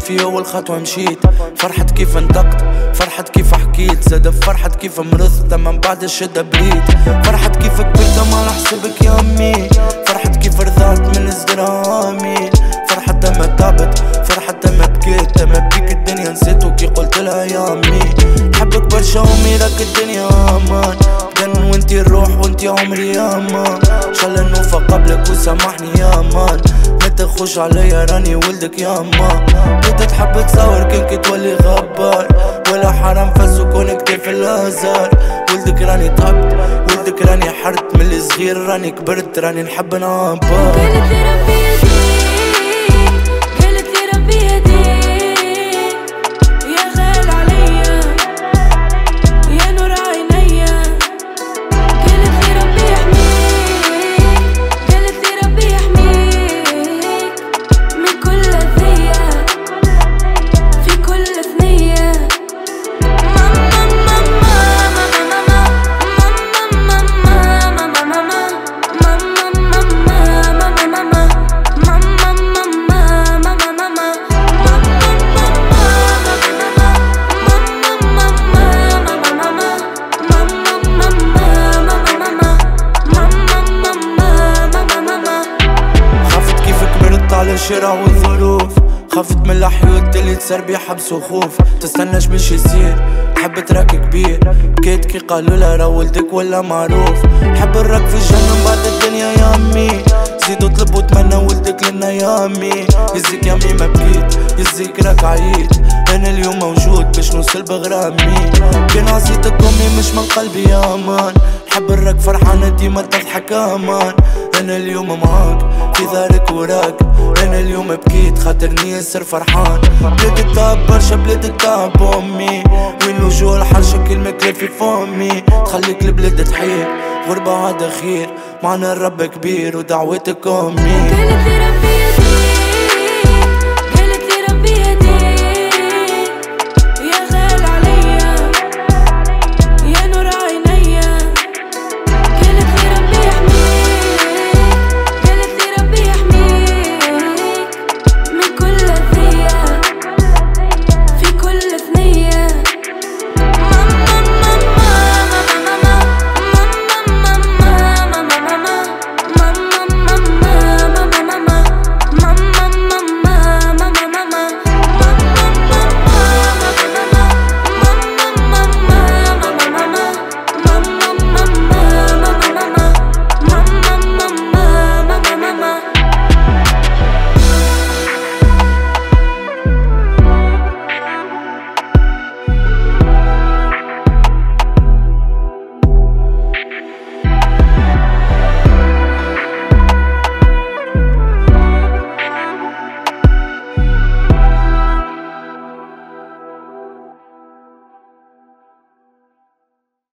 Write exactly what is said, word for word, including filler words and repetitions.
في أول خطوة مشيت، فرحت كيف انطقت، فرحت كيف حكيت، زاد فرحت كيف مرضت من بعد الشدة بريت، فرحت كيف كبرت ما نحسبك يا أمي، فرحت كيف رضعت من زرامي، فرحت ما تعبت، فرحت ما بكيت، ما بكيك الدنيا نسيتو كي قلت لها يا أمي نحبك برشا أمي راك الدنيا أمان، كان وانتي الروح وانتي عمري يا مان، شالله نوفى قبلك وسامحني يا مان، ما تخش عليا راني ولدك يا مان، كنت تحب تصور كان كي تولي غبار، ولا حرام فسكون كتاف الهزار، ولدك راني تعبت، ولدك راني حرت من الصغير راني كبرت راني نحب نعبر. قالت لي ربي يهديك، قالت لي ربي يهديك يا غال عليا يا نور عينيا، قالت لي ربي يحميك، قالت لي ربي يحميك من كل أذية في كل ثنية. ماما ماما ماما ماما ماما ماما على الشارع والظروف، خافت من الحيوت اللي تصير بيها حبس وخوف، تستناش باش يصير تحب تراك كبير، بكيت كي قالوا لها راه ولدك ولا معروف، نحب نراك في الجنة من بعد الدنيا يا امي، زيدوا طلبوا تمنى ولدك لنا يا امي، يزيك يا امي ما بكيت يزيك راك عييت، انا اليوم موجود باش نوصل بغرامي، كان عصيتك امي مش من قلبي يا مان، نحب نراك فرحانة ديما تضحك امان، انا اليوم معاك في دارك وراك، انا اليوم بكيت خاطرني ياسر فرحان، بلاد التعب برشا بلاد التعب امي، وين وجوه الحرشة كلمة كلافي فمي، تخليك البلاد تحير غربة عاد خير، معنا الرب كبير ودعوتك امي. قالت لي ربي